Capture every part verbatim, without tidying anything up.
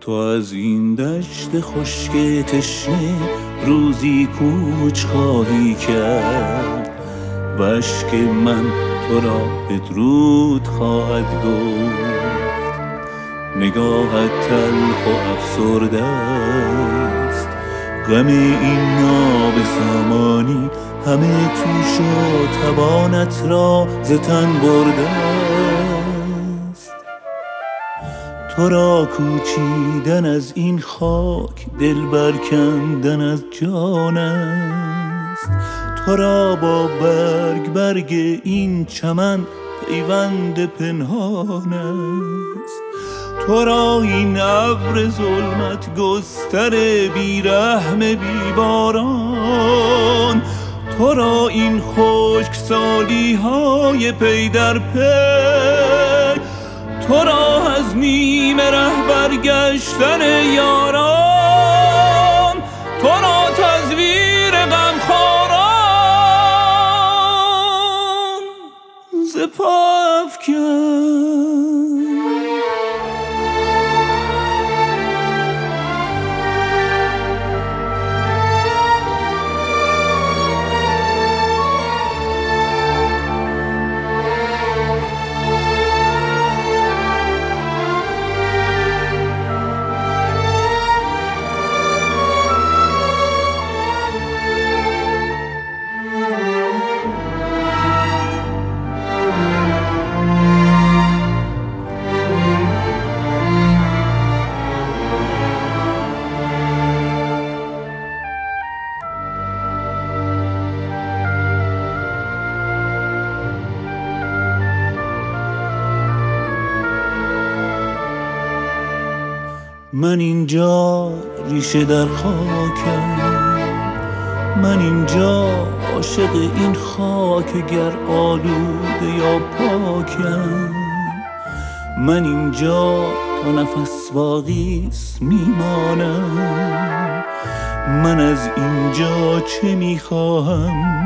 تو از این دشت خشک تشنه روزی کوچ خواهی کرد و اشک من تو را بدرود خواهد گفت. نگاهت تلخ و افسرده است، غم این ناب زمانی همه توش و توانت را ز تن برده است. تو را کوچیدن از این خاک دل برکندن از جان است. تو را با برگ برگ این چمن پیوند پنهان است. تو را این ابر ظلمت گستر بیرحم بیباران. تو را این خشک سالی های پی در پی. تو را از نیمه ره برگشتن یاران. تو را تزویر غمخواران ز پا افکن. من اینجا ریشه در خاکم، من اینجا عاشق این خاک گر آلوده یا پاکم. من اینجا تا نفس باقیست میمانم. من از اینجا چه میخواهم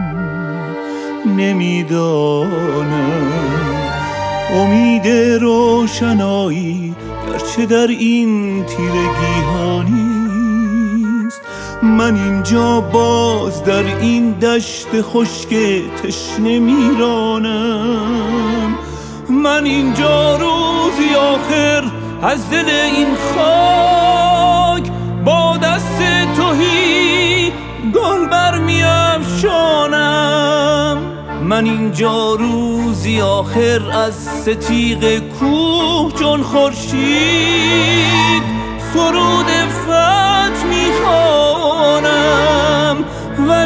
نمیدانم. امید روشنایی گرچه در این تیرگی ها نیست. من اینجا باز در این دشت خشک تشنه میرانم. من اینجا روزی آخر از دل این خاک با دست تهی گل برمی افشانم. من اینجا روزی آخر از ستیغ کوه چون خورشید سرود فتح میخوانم و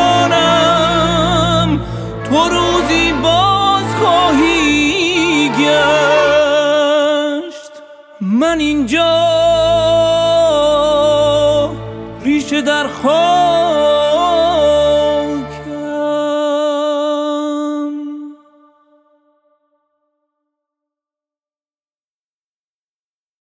میدانم تو روزی باز خواهی گشت. من اینجا ریشه در خاک